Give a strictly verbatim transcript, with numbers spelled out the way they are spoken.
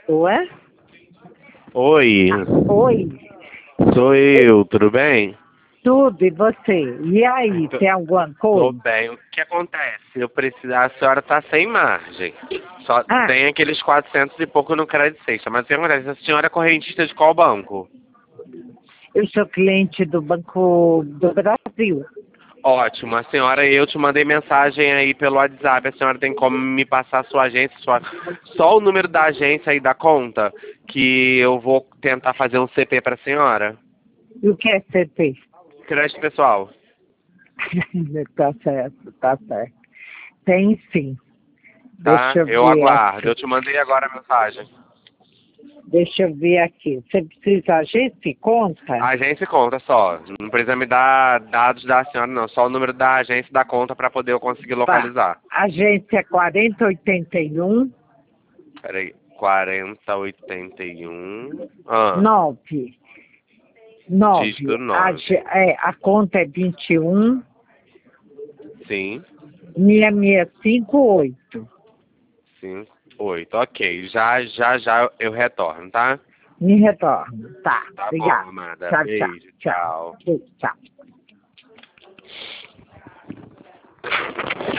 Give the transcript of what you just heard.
Ué? Oi, Oi, sou eu, tudo bem? tudo, e você? E aí, Tô, tem alguma tô coisa? bem. O que acontece? Eu preciso, a senhora tá sem margem. Só Ah, tem aqueles quatrocentos e pouco no crédito sexta. Mas o que acontece? A senhora é correntista de qual banco? eu sou cliente do Banco do Brasil. Ótimo, a senhora, eu te mandei mensagem aí pelo WhatsApp. A senhora tem como me passar a sua agência, sua... só o número da agência e da conta, que eu vou tentar fazer um C P pra senhora. E o que é C P? Crédito pessoal. Tá certo, tá certo. Tem sim. Tá? Deixa eu Eu ver aguardo. Eu aqui. te mandei agora a mensagem. Deixa eu ver aqui. Você precisa agência e conta? A agência e conta só. Não precisa me dar dados da senhora, não. Só o número da agência e da conta para poder eu conseguir Tá. localizar. Agência é quarenta oitenta e um Peraí. quarenta, oitenta e um. Ah, nove. dígito nove. A, nove. ge- é, a conta é vinte e um Sim. seis seis cinco oito. cinco, oito. Ok. Já, já, já eu retorno, tá? Me retorno. Tá, Tá bom, obrigada. amada. Tchau, tchau, Beijo. tchau. Tchau. Tchau.